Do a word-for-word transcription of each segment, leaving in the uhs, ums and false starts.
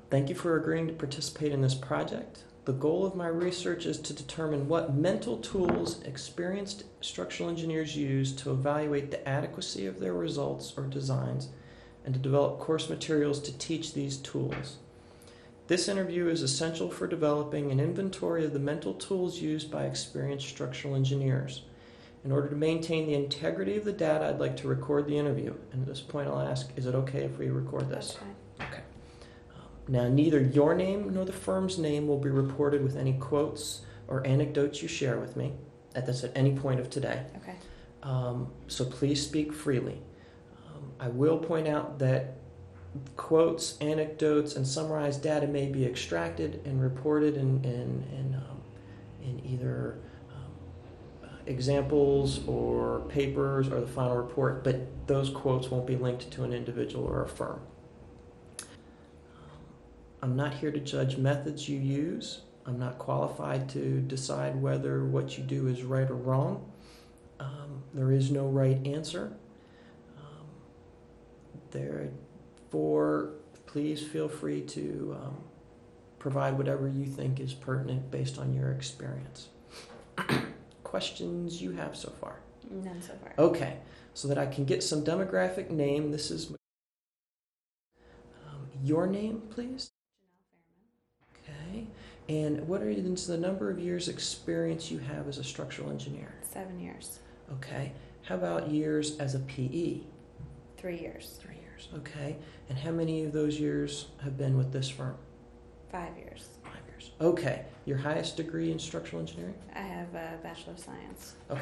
Thank you for agreeing to participate in this project. The goal of my research is to determine what mental tools experienced structural engineers use to evaluate the adequacy of their results or designs and to develop course materials to teach these tools. This interview is essential for developing an inventory of the mental tools used by experienced structural engineers. In order to maintain the integrity of the data, I'd like to record the interview. And at this point, I'll ask, is it okay if we record this? That's fine. Okay. Um, now, neither your name nor the firm's name will be reported with any quotes or anecdotes you share with me at this at any point of today. Okay. Um, so please speak freely. Um, I will point out that quotes, anecdotes, and summarized data may be extracted and reported in in in, um, in either examples or papers or the final report, but those quotes won't be linked to an individual or a firm. I'm not here to judge methods you use. I'm not qualified to decide whether what you do is right or wrong. Um, there is no right answer. Um, therefore, please feel free to um, provide whatever you think is pertinent based on your experience. Questions you have so far? None so far. Okay, so that I can get some demographic name. This is um, your name, please. Okay, and what are the number of years experience you have as a structural engineer? Seven years. Okay, how about years as a P E? Three years. Three years. Okay, and how many of those years have been with this firm? Five years. Five years. Okay, your highest degree in structural engineering? I have a Bachelor of Science. Okay.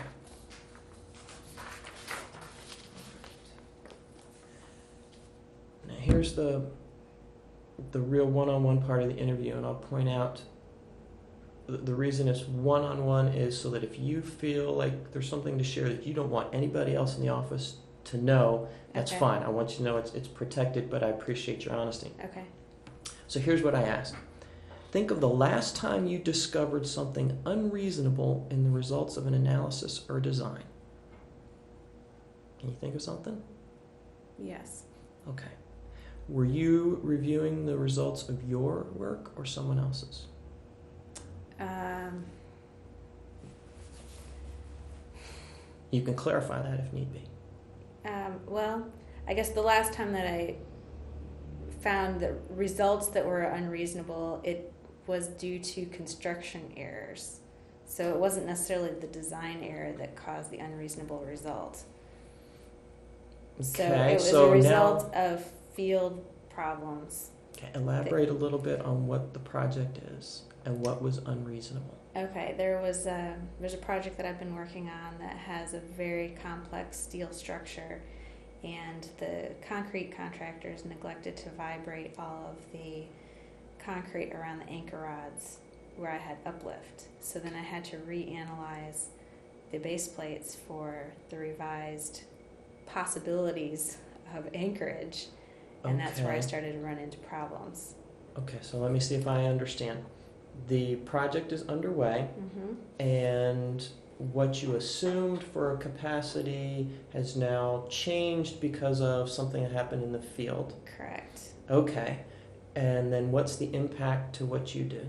Now here's the the real one-on-one part of the interview, and I'll point out the, the reason it's one-on-one is so that if you feel like there's something to share that you don't want anybody else in the office to know, that's Okay. fine. I want you to know it's it's protected, but I appreciate your honesty. Okay. So here's what I ask. Think of the last time you discovered something unreasonable in the results of an analysis or design. Can you think of something? Yes. Okay. Were you reviewing the results of your work or someone else's? Um, You can clarify that if need be. um, well, I guess the last time that I found the results that were unreasonable, it was due to construction errors. So it wasn't necessarily the design error that caused the unreasonable result. So Okay, it was so a result now, of field problems. okay, elaborate a little bit on what the project is and what was unreasonable. Okay, there was a, there's a project that I've been working on that has a very complex steel structure, and the concrete contractors neglected to vibrate all of the concrete around the anchor rods where I had uplift. So then I had to reanalyze the base plates for the revised possibilities of anchorage, and that's where I Okay. started to run into problems. Okay, so let me see if I understand. The project is underway, Mm-hmm. and what you assumed for a capacity has now changed because of something that happened in the field. Correct. Okay, and then what's the impact to what you do?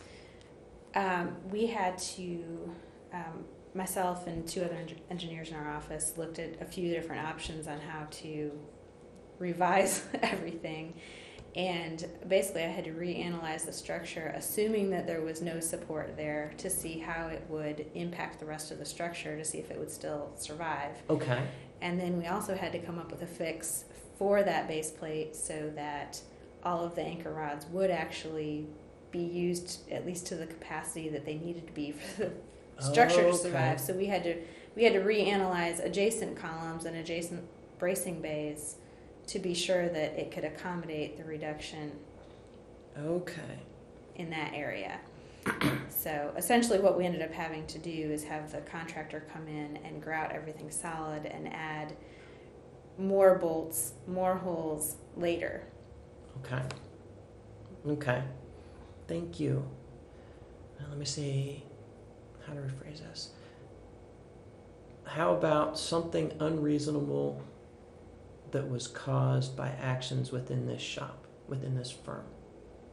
Um, we had to, um, myself and two other eng- engineers in our office looked at a few different options on how to revise everything. And basically I had to reanalyze the structure, assuming that there was no support there, to see how it would impact the rest of the structure, to see if it would still survive. Okay, And then we also had to come up with a fix for that base plate so that all of the anchor rods would actually be used at least to the capacity that they needed to be for the structure Okay. to survive. So we had to we had to reanalyze adjacent columns and adjacent bracing bays to be sure that it could accommodate the reduction okay, in that area. So essentially what we ended up having to do is have the contractor come in and grout everything solid and add more bolts, more holes later. okay, okay. Thank you. Now let me see how to rephrase this. How about something unreasonable that was caused by actions within this shop, within this firm?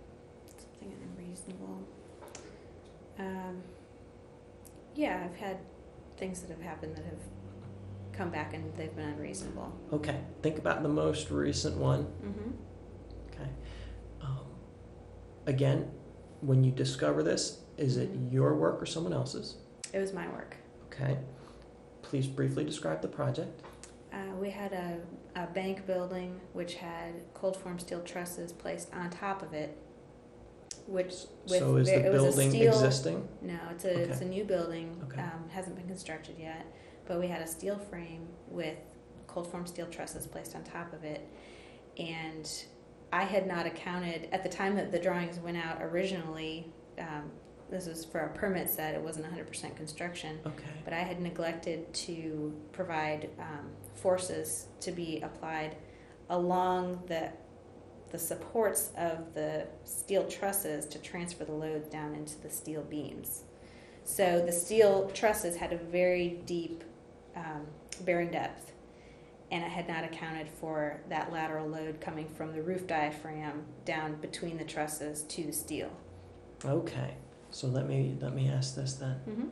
Something unreasonable. Um, yeah, I've had things that have happened that have come back and they've been unreasonable. Okay, think about the most recent one. Mm-hmm. Okay. Um, again, when you discover this, is it your work or someone else's? It was my work. Okay. Please briefly describe the project. Uh, we had a, a bank building which had cold form steel trusses placed on top of it. Which with so is ver- the it was a building steel, existing? No, it's a Okay. it's a new building. Okay. Um, hasn't been constructed yet, but we had a steel frame with cold form steel trusses placed on top of it, and I had not accounted at the time that the drawings went out originally. Um, this was for a permit set; it wasn't one hundred percent construction. Okay. But I had neglected to provide um, forces to be applied along the the supports of the steel trusses to transfer the load down into the steel beams. So the steel trusses had a very deep um, bearing depth, and I had not accounted for that lateral load coming from the roof diaphragm down between the trusses to the steel. Okay. So let me let me ask this then. Mm-hmm.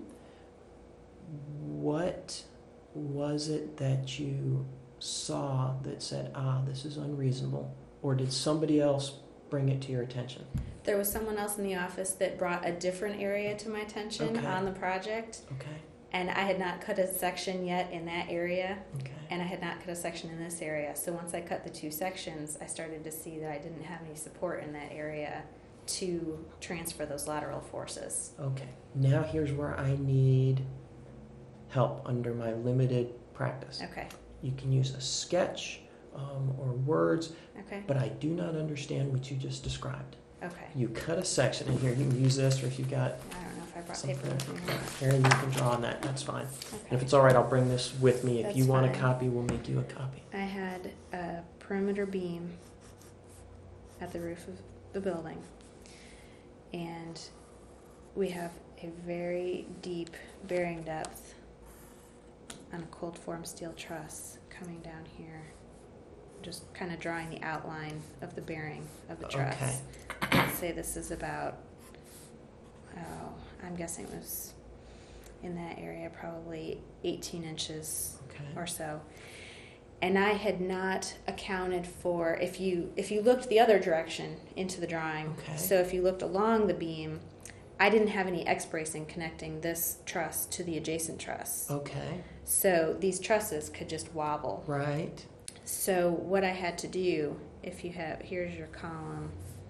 What was it that you saw that said, ah, this is unreasonable? Or did somebody else bring it to your attention? There was someone else in the office that brought a different area to my attention Okay. on the project, Okay. and I had not cut a section yet in that area, Okay. and I had not cut a section in this area. So once I cut the two sections, I started to see that I didn't have any support in that area to transfer those lateral forces. Okay. Now here's where I need help under my limited practice. Okay, You can use a sketch um, or words, okay, but I do not understand what you just described. okay. You cut a section, and here you can use this, or if you've got I don't know if I brought something, paper with me or not. here you can draw on that. That's fine. And if Okay. it's all right, I'll bring this with me. If That's you want a fine. copy, we'll make you a copy. I had a perimeter beam at the roof of the building, and we have a very deep bearing depth on a cold form steel truss coming down here, just kind of drawing the outline of the bearing of the truss. Okay. Let's say this is about, oh, I'm guessing it was in that area probably eighteen inches Okay. or so. And I had not accounted for, if you if you looked the other direction into the drawing, Okay. so if you looked along the beam, I didn't have any X bracing connecting this truss to the adjacent truss. Okay. So these trusses could just wobble. Right. So what I had to do, if you have, here's your column.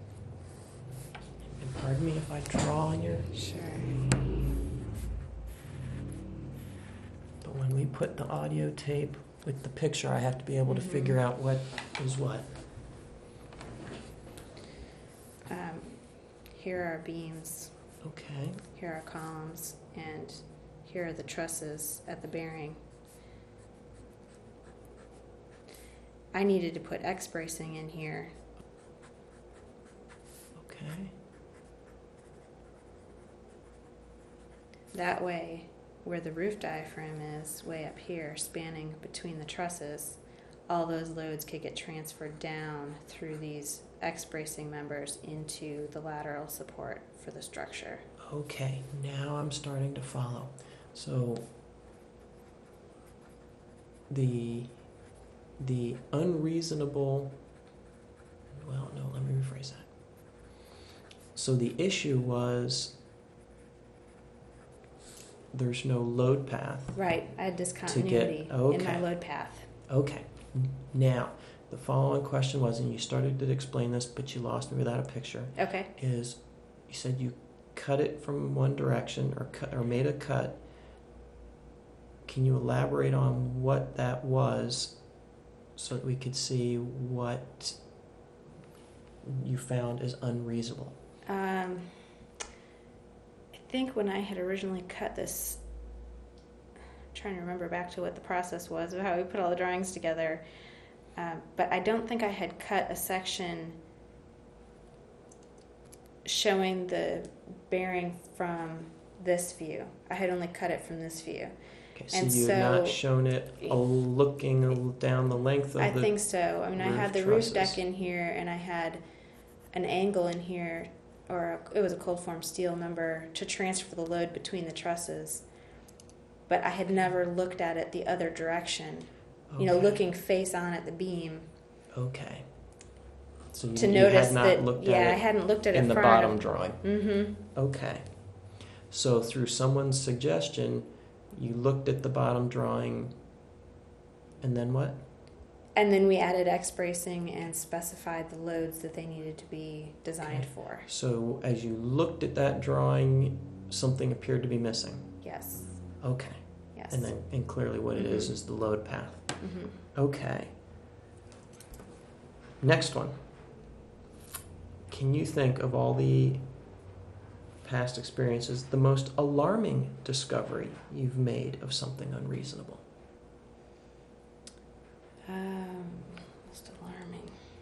And pardon me if I draw on your. Sure. But when we put the audio tape with the picture, I have to be able to Mhm. figure out what is what. Um, here are beams, Okay. here are columns, and here are the trusses at the bearing. I needed to put X bracing in here. Okay. That way, where the roof diaphragm is, way up here, spanning between the trusses, all those loads could get transferred down through these X bracing members into the lateral support for the structure. Okay. Now I'm starting to follow. So the the unreasonable. Well, no. Let me rephrase that. So the issue was there's no load path. Right, I had discontinuity in okay. my load path. Okay. Now, the following question was, and you started to explain this, but you lost me without a picture, Okay. is you said you cut it from one direction or cut or made a cut. Can you elaborate on what that was so that we could see what you found as unreasonable? Um, I think when I had originally cut this, I'm trying to remember back to what the process was of how we put all the drawings together, uh, but I don't think I had cut a section showing the bearing from this view. I had only cut it from this view. Okay, so And you have not so- shown it a looking down the length of I the... think so. I mean, I roof had the roof trusses. deck in here, and I had an angle in here or it was a cold form steel member to transfer the load between the trusses. But I had never looked at it the other direction, Okay. you know, looking face on at the beam. Okay. So you, To you notice had not that, looked yeah, at it I hadn't looked at it in the front bottom of, drawing. Mm-hmm. Okay. So through someone's suggestion, you looked at the bottom drawing, and then what? And then we added X bracing and specified the loads that they needed to be designed Okay. for. So as you looked at that drawing, something appeared to be missing. Yes. Okay. Yes. And then, and clearly what it is Mhm. is the load path. Mm-hmm. Okay. Next one. Can you think of all the past experiences, the most alarming discovery you've made of something unreasonable? Um, most alarming.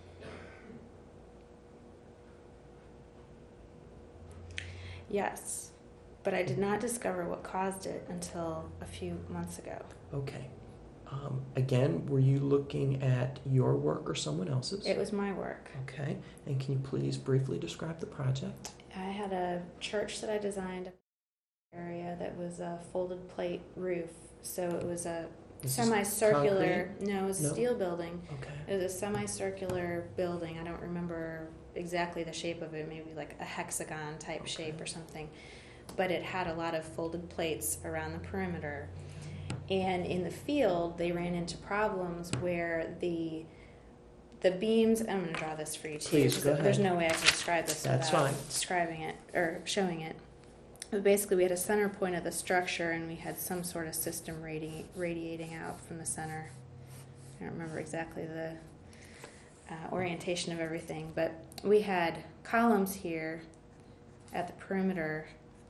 Yes, but I did not discover what caused it until a few months ago. Okay. Um, again, were you looking at your work or someone else's? It was my work. Okay. And can you please briefly describe the project? I had a church that I designed area that was a folded plate roof. So it was a This is semicircular, concrete? no, it was a No? steel building. Okay. It was a semicircular building. I don't remember exactly the shape of it, maybe like a hexagon type Okay. shape or something. But it had a lot of folded plates around the perimeter. And in the field, they ran into problems where the the beams, I'm going to draw this for you too. Please, because go ahead. There's no way I can describe this That's without fine. describing it or showing it. But basically, we had a center point of the structure, and we had some sort of system radi- radiating out from the center. I don't remember exactly the uh, orientation of everything, but we had columns here at the perimeter.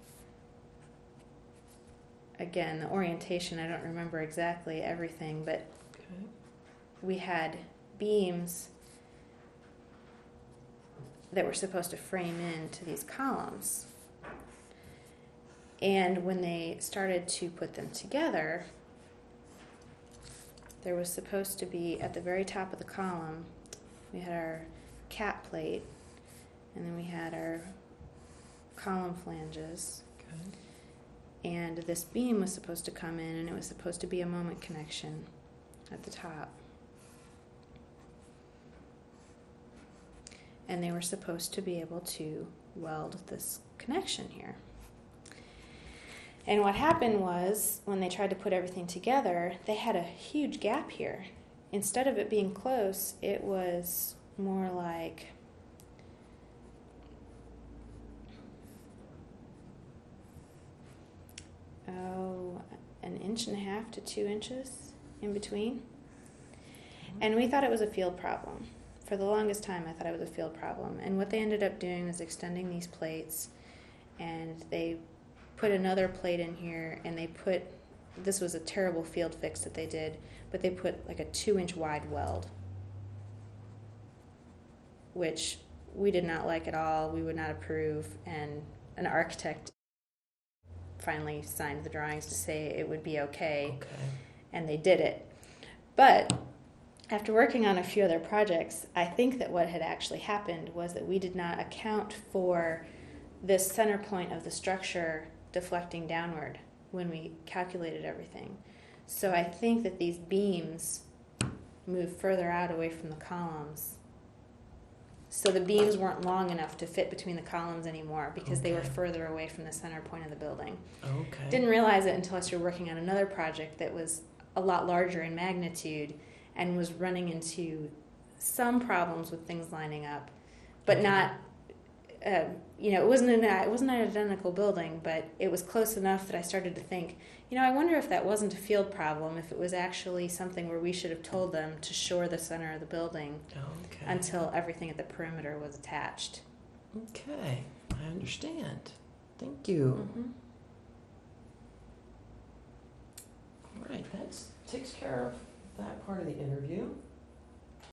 Again, the orientation, I don't remember exactly everything, but Okay. we had beams that were supposed to frame into these columns. And when they started to put them together, there was supposed to be, at the very top of the column, we had our cap plate, and then we had our column flanges. Okay. And this beam was supposed to come in, and it was supposed to be a moment connection at the top. And they were supposed to be able to weld this connection here. And what happened was, when they tried to put everything together, they had a huge gap here. Instead of it being close, it was more like oh, an inch and a half to two inches in between. And we thought it was a field problem. For the longest time, I thought it was a field problem. And what they ended up doing was extending these plates, and they put another plate in here, and they put, this was a terrible field fix that they did, but they put like a two inch wide weld, which we did not like at all. We would not approve. And an architect finally signed the drawings to say it would be okay, Okay. and they did it. But after working on a few other projects, I think that what had actually happened was that we did not account for this center point of the structure deflecting downward when we calculated everything. So I think that these beams moved further out away from the columns. So the beams weren't long enough to fit between the columns anymore because they were Okay. further away from the center point of the building. Okay. Didn't realize it until I started working on another project that was a lot larger in magnitude and was running into some problems with things lining up, but Okay. not, uh, you know, it wasn't an it wasn't an identical building, but it was close enough that I started to think, you know, I wonder if that wasn't a field problem, if it was actually something where we should have told them to shore the center of the building Okay. until everything at the perimeter was attached. Okay. I understand. Thank you. Mm-hmm. All right. That takes care of that part of the interview.